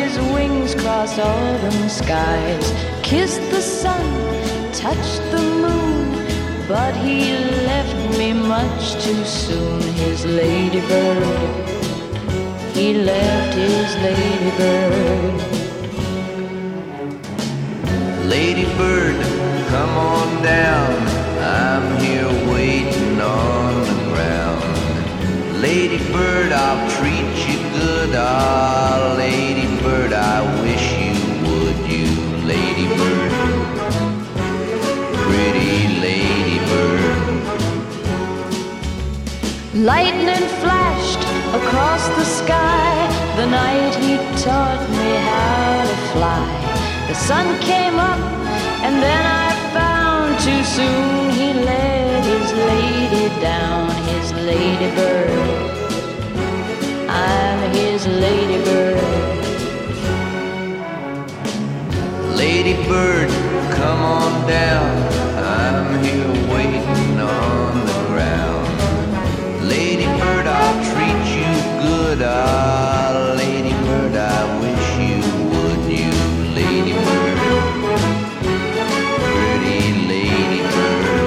his wings crossed autumn skies, kissed the sun, touched the moon, but he left me much too soon. His ladybird, he left his ladybird. Ladybird, come on down, I'm here waiting on the ground. Ladybird, I'll treat you good. Ah, ladybird, I wish you would. You ladybird, pretty ladybird. Lightning flashed across the sky the night he taught me how to fly. The sun came up and then I found too soon he let his lady down. His ladybird, I'm his ladybird. Ladybird, come on down, I'm here waiting on the ground. Ladybird, I'll treat you good. Ah, ladybird, I wish you would. You ladybird, pretty ladybird.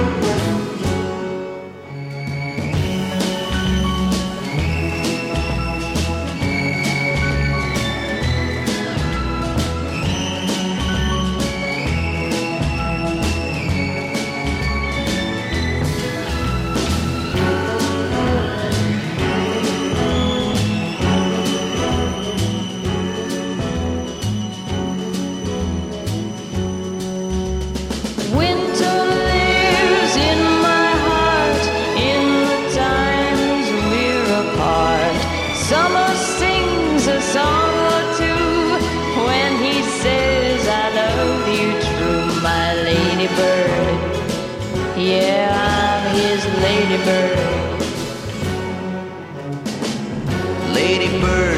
Winter lives in my heart in the times we're apart. Summer sings a song or two when he says I love you true. My ladybird, yeah, I'm his ladybird. Ladybird,